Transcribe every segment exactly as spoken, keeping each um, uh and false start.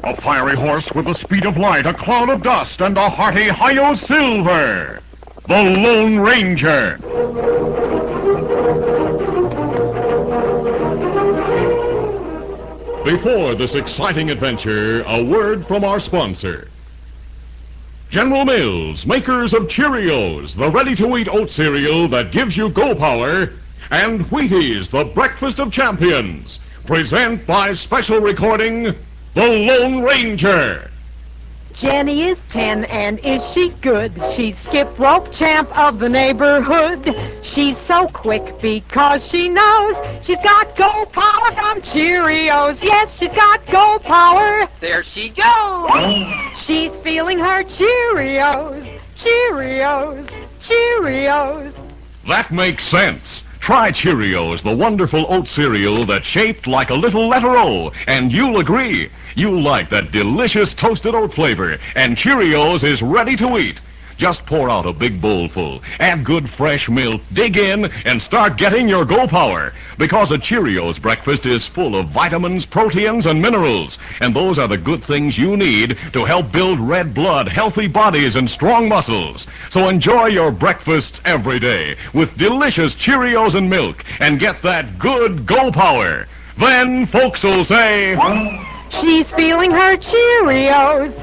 A fiery horse with the speed of light, a cloud of dust, and a hearty Hi-Yo Silver. The Lone Ranger. Before this exciting adventure, a word from our sponsor. General Mills, makers of Cheerios, the ready-to-eat oat cereal that gives you go power, and Wheaties, the breakfast of champions, present by special recording, The Lone Ranger. Jenny is ten, and is she good? She's skip rope champ of the neighborhood. She's so quick because she knows she's got go power from Cheerios. Yes, she's got go power. There she goes. She's feeling her Cheerios, Cheerios, Cheerios. That makes sense. Try Cheerios, the wonderful oat cereal that's shaped like a little letter O, and you'll agree. You'll like that delicious toasted oat flavor, and Cheerios is ready to eat. Just pour out a big bowl full, add good fresh milk, dig in, and start getting your go power. Because a Cheerios breakfast is full of vitamins, proteins, and minerals, and those are the good things you need to help build red blood, healthy bodies, and strong muscles. So enjoy your breakfasts every day with delicious Cheerios and milk, and get that good go power. Then folks will say, she's feeling her Cheerios.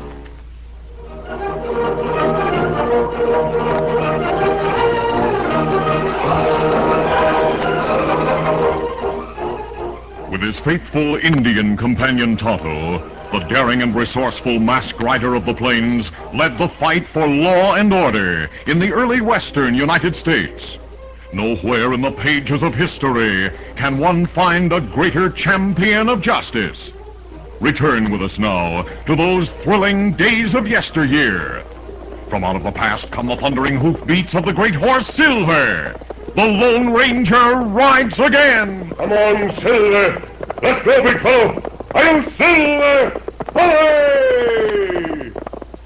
With his faithful Indian companion Tonto, the daring and resourceful masked rider of the plains led the fight for law and order in the early western United States. Nowhere in the pages of history can one find a greater champion of justice. Return with us now to those thrilling days of yesteryear. From out of the past come the thundering hoofbeats of the great horse Silver. The Lone Ranger rides again. Come on, Silver. Let's go, big fellow. Hi-Yo Silver! Hooray!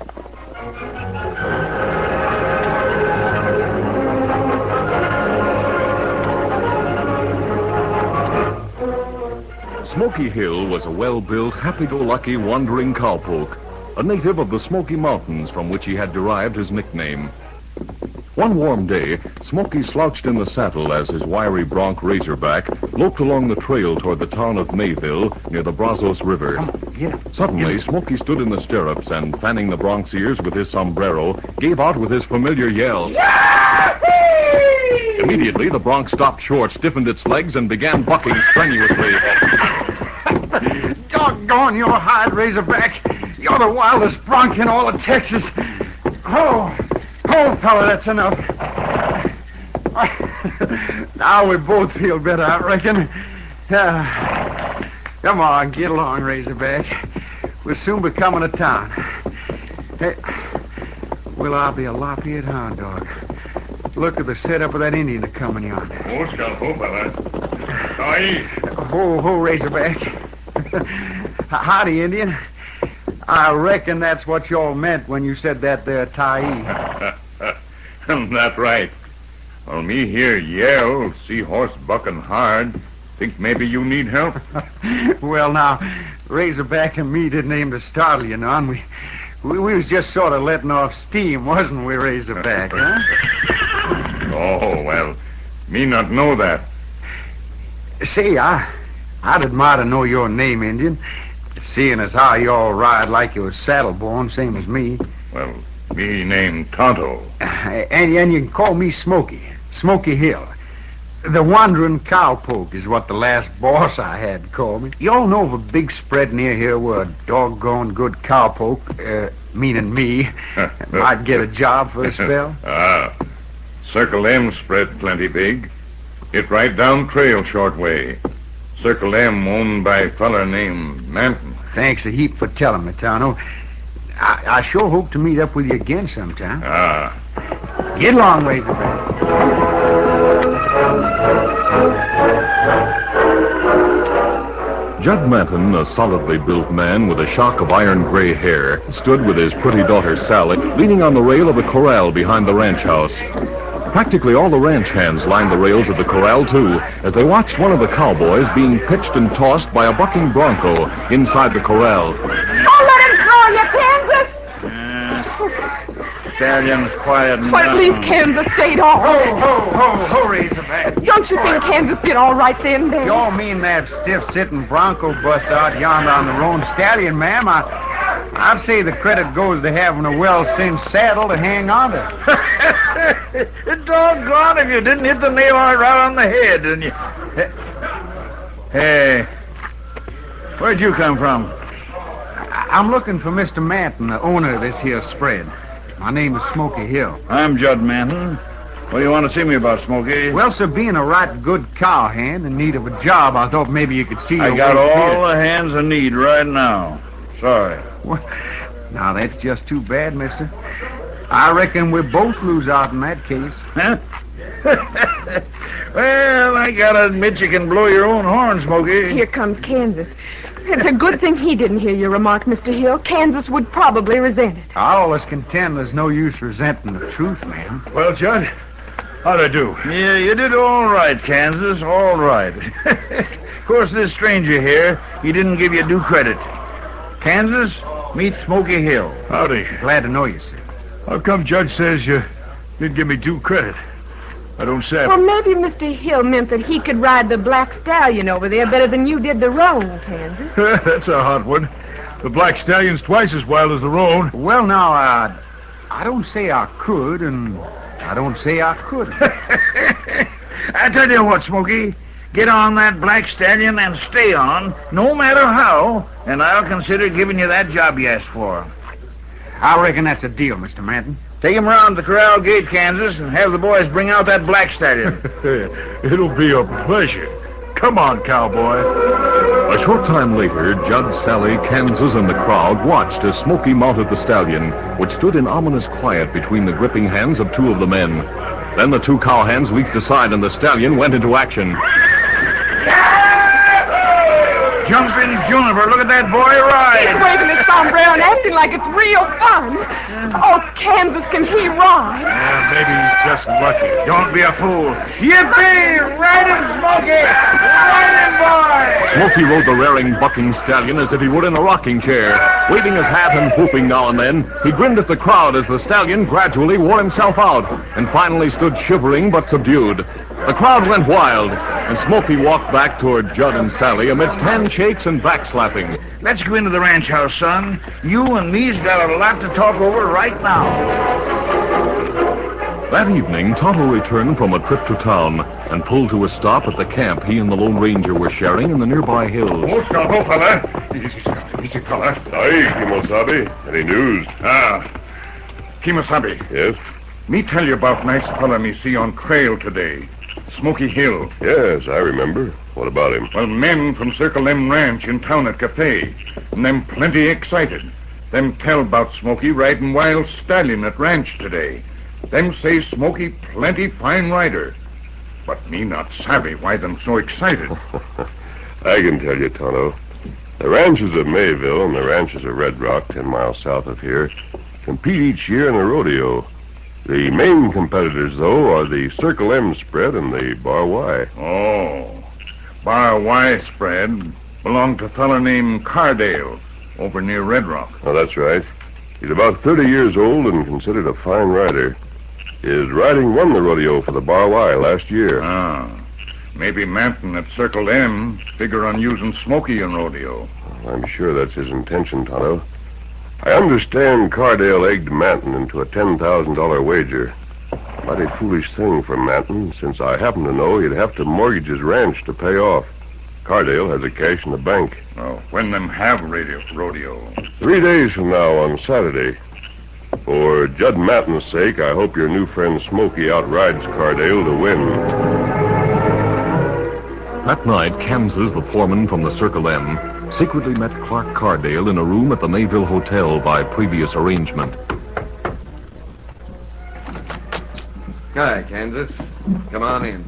Smoky Hill was a well-built, happy-go-lucky, wandering cowpoke, a native of the Smoky Mountains from which he had derived his nickname. One warm day, Smoky slouched in the saddle as his wiry bronc Razorback loped along the trail toward the town of Mayville near the Brazos River. Come on, get him. Suddenly, Get him. Smoky stood in the stirrups and, fanning the bronc's ears with his sombrero, gave out with his familiar yell. Yahoo! Immediately, the bronc stopped short, stiffened its legs, and began bucking strenuously. Doggone your hide, Razorback. You're the wildest bronc in all of Texas. Oh, oh, fella, that's enough. Now we both feel better, I reckon. Uh, come on, get along, Razorback. We'll soon be coming to town. Hey, well, I'll be a lop-eared hound dog. Look at the setup of that Indian coming yonder. Oh, Scalpo, fella. Aye. Ho, ho, Razorback. Howdy, Indian. I reckon that's what y'all meant when you said that there, Tyee. That's right. Well, me hear yell, see horse bucking hard. Think maybe you need help? Well, now, Razorback and me didn't aim to startle you none. We, we, we was just sort of letting off steam, wasn't we, Razorback, huh? Oh, well, me not know that. Say, I, I'd admire to know your name, Indian. Seeing as how you all ride like you was saddle-born, same as me. Well, me name Tonto. And, and you can call me Smoky, Smoky Hill. The wandering cowpoke is what the last boss I had called me. You all know of a big spread near here where a doggone good cowpoke, uh, meaning me, might get a job for a spell? Ah, Circle M spread plenty big. It right down trail short way. Circle M owned by a feller named Manton. Thanks a heap for telling me, Tonto. I, I sure hope to meet up with you again sometime. Ah. Get along, Razorback. Judd Manton, a solidly built man with a shock of iron gray hair, stood with his pretty daughter Sally leaning on the rail of the corral behind the ranch house. Practically all the ranch hands lined the rails of the corral, too, as they watched one of the cowboys being pitched and tossed by a bucking bronco inside the corral. Oh, Stallion's quiet now. But at least Kansas stayed off. Ho, ho, ho, ho, Razorback. Don't you think Kansas did all right then, Dan? Y'all mean that stiff-sitting bronco bust out yonder on the roan stallion, ma'am? I, I'd say the credit goes to having a well-cinched saddle to hang on to. Doggone if you didn't hit the nail right on the head, didn't you? Hey, where'd you come from? I- I'm looking for Mister Manton, the owner of this here spread. My name is Smoky Hill. I'm Judd Manton. What do you want to see me about, Smoky? Well, sir, being a right good cowhand in need of a job, I thought maybe you could see I your got way all clear. the hands I need right now. Sorry. Well, now, that's just too bad, mister. I reckon we both lose out in that case. Huh? Well, I gotta admit you can blow your own horn, Smoky. Here comes Kansas. It's a good thing he didn't hear your remark, Mister Hill. Kansas would probably resent it. I always contend there's no use resenting the truth, ma'am. Well, Judd, how'd I do? Yeah, you did all right, Kansas, all right. Of course, this stranger here, he didn't give you due credit. Kansas, meet Smoky Hill. Howdy. Glad to know you, sir. How come Judge says you didn't give me due credit? I don't say. Well, maybe Mister Hill meant that he could ride the black stallion over there better than you did the roan, Kansas. That's a hot one. The black stallion's twice as wild as the roan. Well, now, uh, I don't say I could, and I don't say I couldn't. I tell you what, Smoky, get on that black stallion and stay on, no matter how, and I'll consider giving you that job you asked for. I reckon that's a deal, Mister Manton. Take him round the corral gate, Kansas, and have the boys bring out that black stallion. It'll be a pleasure. Come on, cowboy. A short time later, Judd, Sally, Kansas, and the crowd watched as Smoky mounted the stallion, which stood in ominous quiet between the gripping hands of two of the men. Then the two cowhands leaped aside, and the stallion went into action. Jumping Juniper, look at that boy He's ride. waving his sombrero and acting like it's real fun. Oh, Kansas, can he ride? Yeah, maybe he's just lucky. Don't be a fool. Yippee! Ride him, Smoky! Ride him, boy! Smoky rode the raring, bucking stallion as if he would in a rocking chair. Waving his hat and whooping now and then, he grinned at the crowd as the stallion gradually wore himself out and finally stood shivering but subdued. The crowd went wild, and Smoky walked back toward Judd and Sally amidst handshakes and backslapping. Let's go into the ranch house, son. You and me's got a lot to talk over right now. That evening, Tonto returned from a trip to town and pulled to a stop at the camp he and the Lone Ranger were sharing in the nearby hills. Oh, Scout, fella. Meet your fella. Aye, Kimosabe. Any news? Ah, Kimasabi, Yes? me tell you about nice fella me see on trail today. Smoky Hill. Yes, I remember. What about him? Well, men from Circle M Ranch in town at Cafe. And them plenty excited. Them tell about Smoky riding wild stallion at ranch today. Them say Smoky plenty fine rider. But me not savvy why them so excited. I can tell you, Tonto. The ranches of Mayville and the ranches of Red Rock, ten miles south of here, compete each year in a rodeo. The main competitors, though, are the Circle M spread and the Bar Y. Oh, Bar Y spread belong to a fella named Cardale over near Red Rock. Oh, that's right. He's about thirty years old and considered a fine rider. His riding won the rodeo for the Bar Y last year. Ah, maybe Manton at Circle M figure on using Smoky in rodeo. I'm sure that's his intention, Tonto. I understand Cardale egged Manton into a ten thousand dollars wager. Mighty foolish thing for Manton, since I happen to know he'd have to mortgage his ranch to pay off. Cardale has the cash in the bank. Oh, when them have radio, rodeo. Three days from now on Saturday. For Judd Manton's sake, I hope your new friend Smoky outrides Cardale to win. That night, Kansas, the foreman from the Circle M, secretly met Clark Cardale in a room at the Mayville Hotel by previous arrangement. Hi, Kansas. Come on in.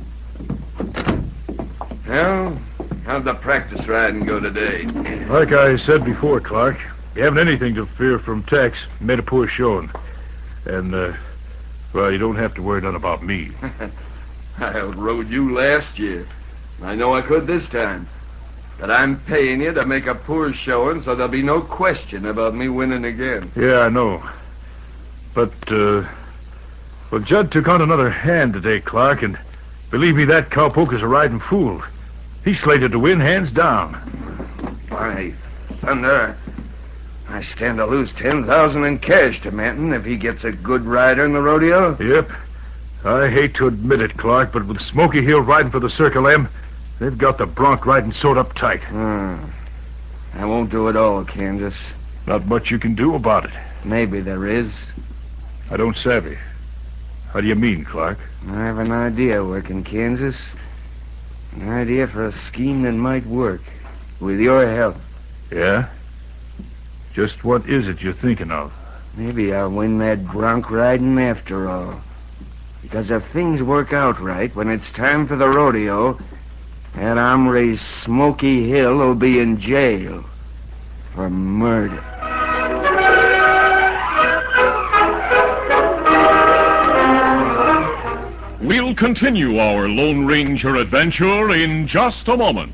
Well, how'd the practice riding go today? Like I said before, Clark, you haven't anything to fear from Tex. Made a poor showing. And, uh, well, you don't have to worry none about me. I outrode you last year. I know I could this time. But I'm paying you to make a poor showing, so there'll be no question about me winning again. Yeah, I know. But, uh... Well, Judd took on another hand today, Clark, and believe me, that cowpoke is a riding fool. He's slated to win, hands down. Why, thunder, I stand to lose ten thousand in cash to Manton if he gets a good rider in the rodeo. Yep. I hate to admit it, Clark, but with Smoky Hill riding for the Circle M, they've got the bronc riding sewed up tight. Hmm. I won't do it all, Kansas. Not much you can do about it. Maybe there is. I don't savvy. How do you mean, Clark? I have an idea working, Kansas. An idea for a scheme that might work. With your help. Yeah? Just what is it you're thinking of? Maybe I'll win that bronc riding after all. Because if things work out right, when it's time for the rodeo, that hombre Smoky Hill will be in jail for murder. We'll continue our Lone Ranger adventure in just a moment.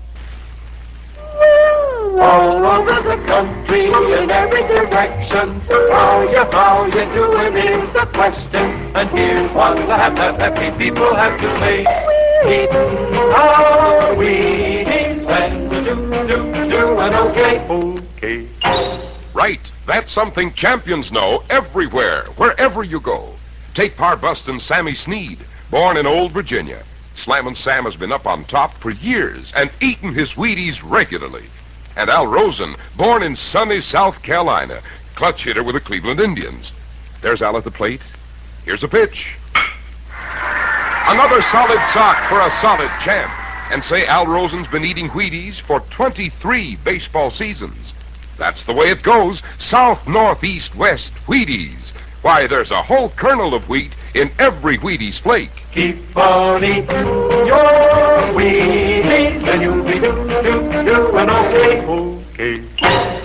All over the country, in every direction, how you, how you doing is the question. And here's one that happy people have to say. Eating our Wheaties and do, do, doing okay. Okay. Right. That's something champions know everywhere, wherever you go. Take Parbustin' Sammy Sneed, born in Old Virginia. Slammin' Sam has been up on top for years and eaten his Wheaties regularly. And Al Rosen, born in sunny South Carolina, clutch hitter with the Cleveland Indians. There's Al at the plate. Here's a pitch. Another solid sock for a solid champ. And say Al Rosen's been eating Wheaties for twenty-three baseball seasons. That's the way it goes. South, north, east, west, Wheaties. Why, there's a whole kernel of wheat in every Wheaties flake. Keep on eating your Wheaties and you'll be do, do, doing okay. Okay.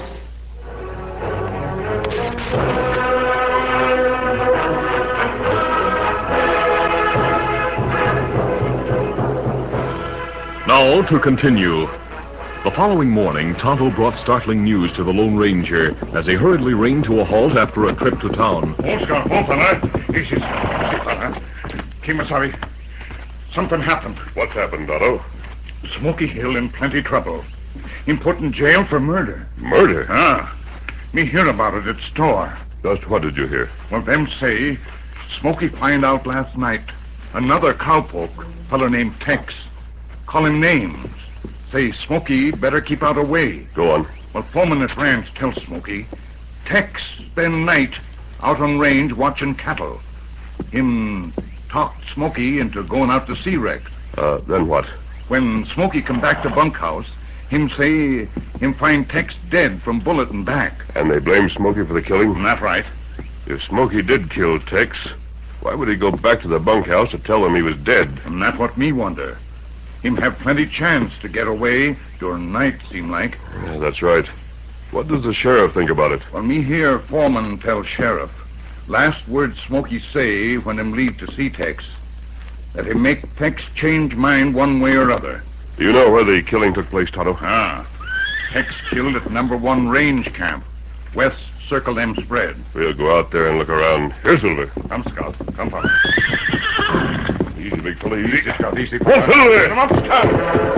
Now to continue. The following morning, Tonto brought startling news to the Lone Ranger as he hurriedly reined to a halt after a trip to town. Oh, Scott, oh, fella. Easy, easy, fella. Kimasabi, something happened. What's happened, Tonto? Smoky Hill in plenty trouble. Him put in jail for murder. Murder? Ah. Me hear about it at store. Just what did you hear? Well, them say Smoky find out last night another cowpoke, feller named Tex. Call him names. Say Smoky better keep out of way. Go on. Well, foreman at ranch tells Smoky Tex spend night out on range watching cattle. Him talked Smoky into going out to sea wreck. Uh, then what? When Smoky come back to bunkhouse, him say him find Tex dead from bullet in back. And they blame Smoky for the killing? That's right. If Smoky did kill Tex, why would he go back to the bunkhouse to tell them he was dead? And that's what me wonder. Him have plenty chance to get away during night, seem like. Yeah, that's right. What does the sheriff think about it? Well, me hear foreman tell sheriff. Last word Smoky say when him leave to see Tex, that him make Tex change mind one way or other. Do you know where the killing took place, Tonto? Ah. Tex killed at number one range camp, west Circle M spread. We'll go out there and look around. Here, Silver. Come, Scout. Come, Pop. Easy, big fella. Easy. Easy, Scout. Easy. Come on, Silver. Come up, Scout.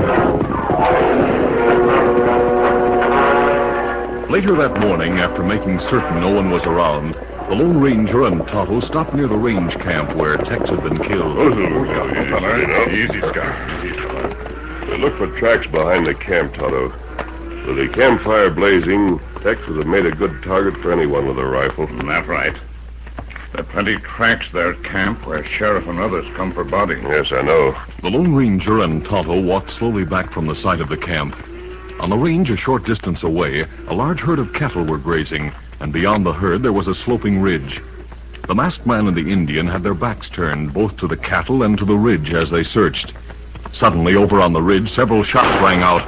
Later that morning, after making certain no one was around, the Lone Ranger and Tonto stopped near the range camp where Tex had been killed. Oh, Silver. Easy, Easy, fella. now. Easy, Scout. Easy, fella. They look for tracks behind the camp, Tonto. With the campfire blazing, Tex would have made a good target for anyone with a rifle. That's right. There are plenty tracks there at camp where sheriff and others come for bodies. Yes, I know. The Lone Ranger and Tonto walked slowly back from the site of the camp. On the range a short distance away, a large herd of cattle were grazing, and beyond the herd there was a sloping ridge. The masked man and the Indian had their backs turned both to the cattle and to the ridge as they searched. Suddenly, over on the ridge, several shots rang out.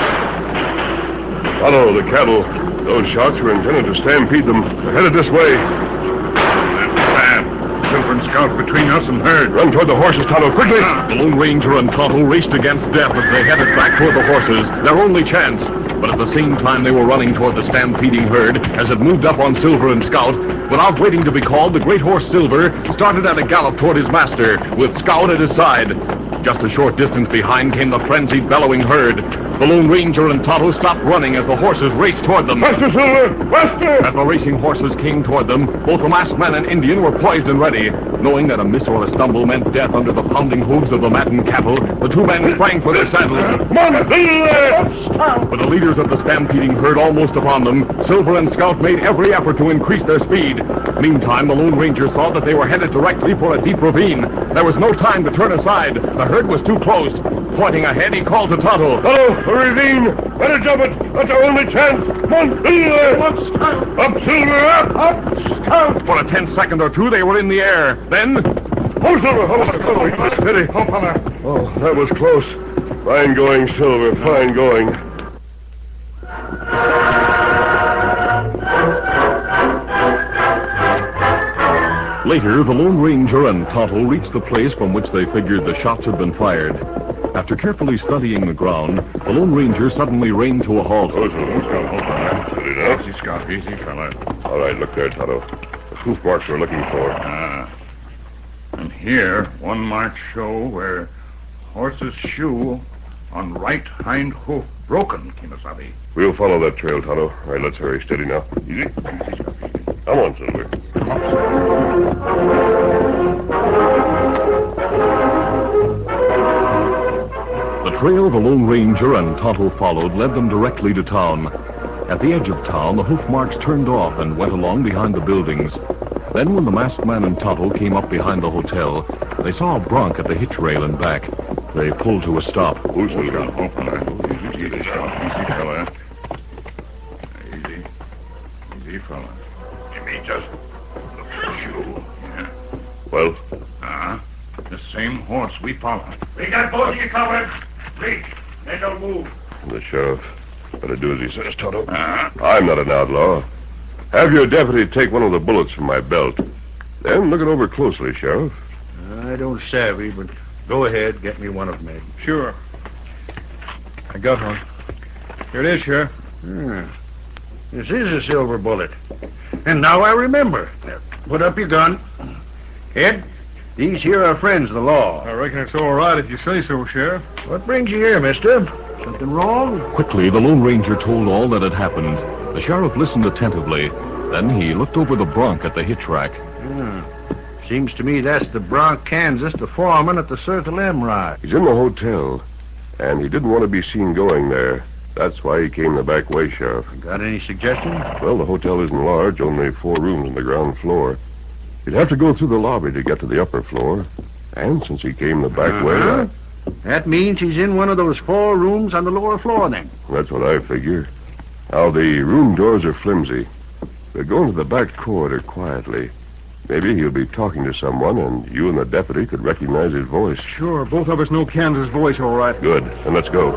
Tonto, the cattle. Those shots were intended to stampede them. They're headed this way. That's bad. Silver and Scout between us and herd. Run toward the horses, Tonto, quickly! The Lone Ranger and Tonto raced against death as they headed back toward the horses, their only chance. But at the same time they were running toward the stampeding herd as it moved up on Silver and Scout. Without waiting to be called, the great horse Silver started at a gallop toward his master, with Scout at his side. Just a short distance behind came the frenzied, bellowing herd. The Lone Ranger and Tonto stopped running as the horses raced toward them. Master Silver! Master! As the racing horses came toward them, both the masked man and Indian were poised and ready. Knowing that a miss or a stumble meant death under the pounding hooves of the maddened cattle, the two men sprang for their saddles. Come on, Silver! With the leaders of the stampeding herd almost upon them, Silver and Scout made every effort to increase their speed. Meantime, the Lone Ranger saw that they were headed directly for a deep ravine. There was no time to turn aside. The herd was too close. Pointing ahead, he called to Tonto. Hello, a ravine! Better jump it! That's our only chance! Come on, Silver! Up, Scout! Up, Silver! Up! Up, Scout! For a tense second or two, they were in the air. Then... Oh, Silver! Hold on, hold on. Steady. Hop on there. Oh, that was close. Fine going, Silver. Fine going. Later, the Lone Ranger and Tonto reached the place from which they figured the shots had been fired. After carefully studying the ground, the Lone Ranger suddenly reined to a halt. Oh, Silver, Scout, hold on. Steady now. Easy, Scout. Easy, fella. All right, look there, Tonto. The hoof marks we're looking for. Ah. And here, one mark show where horse's shoe on right hind hoof broken, Kimasabi. We'll follow that trail, Tonto. All right, let's hurry. Steady now. Easy. Come on, Silver. The trail the Lone Ranger and Tonto followed led them directly to town. At the edge of town, the hoof marks turned off and went along behind the buildings. Then when the masked man and Tonto came up behind the hotel, they saw a bronc at the hitch rail and back. They pulled to a stop. Oh, Silver. Open it. Easy, easy, Scout. Easy, fella. Easy. Easy, fella. You mean just look at the shoe? Yeah. Well? Uh-huh. The same horse we followed. We got both of you covered. Please, they don't move. The sheriff. Better do as he says, Tonto. Uh-huh. I'm not an outlaw. Have your deputy take one of the bullets from my belt. Then look it over closely, Sheriff. I don't savvy, but go ahead, get me one of them. Sure. I got one. Here it is, Sheriff. Hmm. This is a silver bullet. And now I remember. Put up your gun. Ed, these here are friends of the law. I reckon it's all right if you say so, Sheriff. What brings you here, mister? Something wrong? Quickly, the Lone Ranger told all that had happened. The sheriff listened attentively. Then he looked over the bronc at the hitch rack. Hmm. Seems to me that's the bronc Kansas, the foreman at the Circle M ride. He's in the hotel, and he didn't want to be seen going there. That's why he came the back way, Sheriff. Got any suggestions? Well, the hotel isn't large, only four rooms on the ground floor. You'd have to go through the lobby to get to the upper floor. And since he came the back Uh-huh. way, I... That means he's in one of those four rooms on the lower floor, then. That's what I figure. Now, the room doors are flimsy. We'll go into the back corridor quietly. Maybe he'll be talking to someone, and you and the deputy could recognize his voice. Sure, both of us know Kansas' voice all right. Good. Then let's go.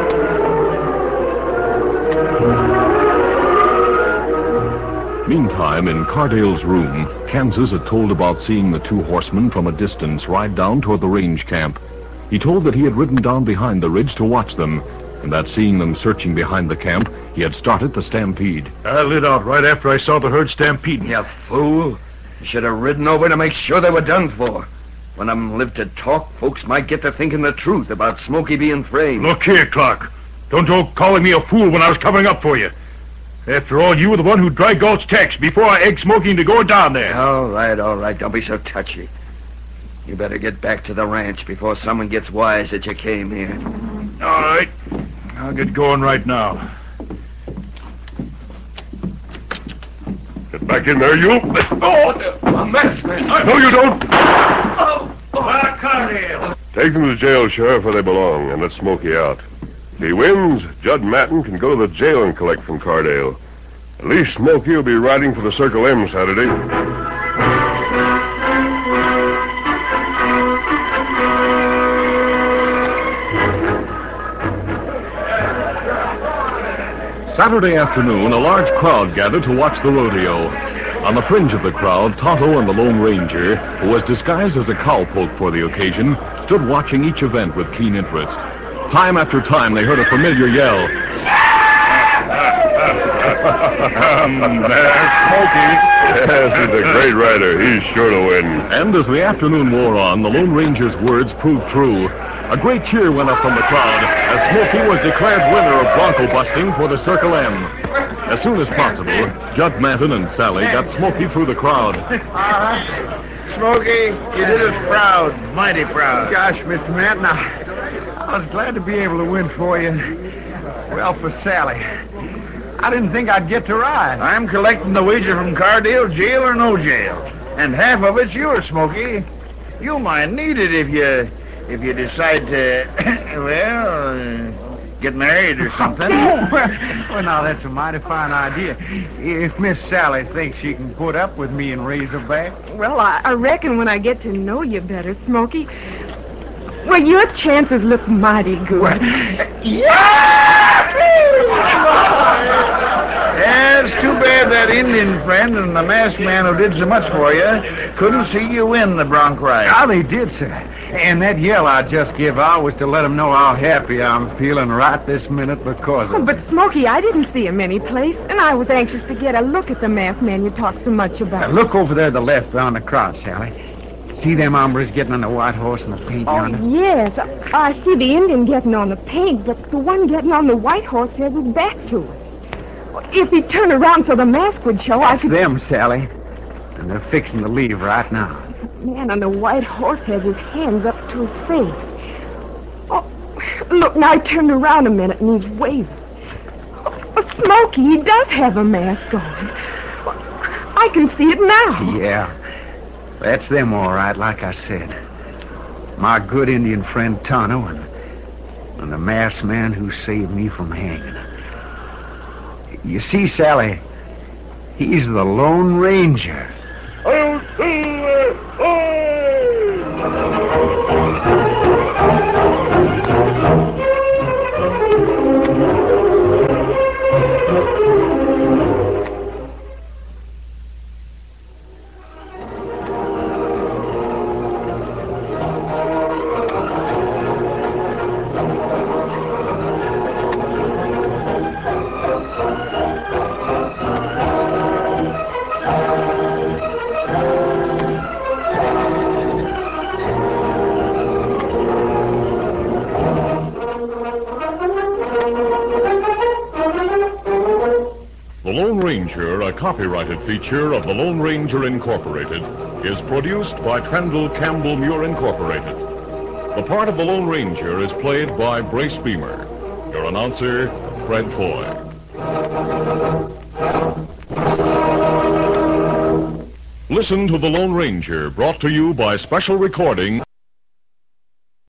Meantime, in Cardale's room, Kansas had told about seeing the two horsemen from a distance ride down toward the range camp. He told that he had ridden down behind the ridge to watch them, and that seeing them searching behind the camp, he had started the stampede. I lit out right after I saw the herd stampeding. You fool. You should have ridden over to make sure they were done for. When I'm lived to talk, folks might get to thinking the truth about Smokey being framed. Look here, Clark. Don't go calling me a fool when I was covering up for you. After all, you were the one who dry gulched Tex before I egged Smokey into going down there. All right, all right. Don't be so touchy. You better get back to the ranch before someone gets wise that you came here. All right. I'll get going right now. Get back in there, you. Oh, a mess, man. No, you don't. Oh, Ah, Cardale. Take them to jail, Sheriff, where they belong, and let Smokey out. If he wins, Judd Matten can go to the jail and collect from Cardale. At least Smokey will be riding for the Circle M Saturday. Saturday afternoon, a large crowd gathered to watch the rodeo. On the fringe of the crowd, Tonto and the Lone Ranger, who was disguised as a cowpoke for the occasion, stood watching each event with keen interest. Time after time, they heard a familiar yell. um, there's Smoky. Yes, he's a great rider. He's sure to win. And as the afternoon wore on, the Lone Ranger's words proved true. A great cheer went up from the crowd as Smoky was declared winner of bronco busting for the Circle M. As soon as possible, Judd Manton and Sally got Smoky through the crowd. Smoky, you did us proud, mighty proud. Gosh, Mister Manton, I, I was glad to be able to win for you. Well, for Sally. I didn't think I'd get to ride. I'm collecting the wager from Cardale, jail or no jail. And half of it's yours, Smoky. You might need it if you if you decide to, well, uh, get married or something. well, well, now, that's a mighty fine idea. If Miss Sally thinks she can put up with me and Razorback. Well, I, I reckon when I get to know you better, Smoky, well, your chances look mighty good. Well, Yeah, it's too bad that Indian friend and the masked man who did so much for you couldn't see you win the bronc ride. Ah, they did, sir. And that yell I just give out was to let them know how happy I'm feeling right this minute because of Oh, but, Smoky, I didn't see him anyplace, and I was anxious to get a look at the masked man you talk so much Now, about. look over there to the left beyond the crowd, Sally. See them hombres getting on the white horse and the paint Oh, yonder? yes. I, I see the Indian getting on the paint, but the one getting on the white horse has his back to it. If he turned around so the mask would show, I That's could... them, Sally. And they're fixing to leave right now. The man on the white horse has his hands up to his face. Oh, look, now he turned around a minute and he's waving. Oh, Smoky, he does have a mask on. I can see it now. Yeah. That's them, all right, like I said. My good Indian friend Tonto and, and the masked man who saved me from hanging. You see, Sally, he's the Lone Ranger. The Lone Ranger, a copyrighted feature of the Lone Ranger Incorporated, is produced by Trendle Campbell Muir Incorporated. The part of the Lone Ranger is played by Brace Beamer. Your announcer, Fred Foy. Listen to The Lone Ranger, brought to you by special recording.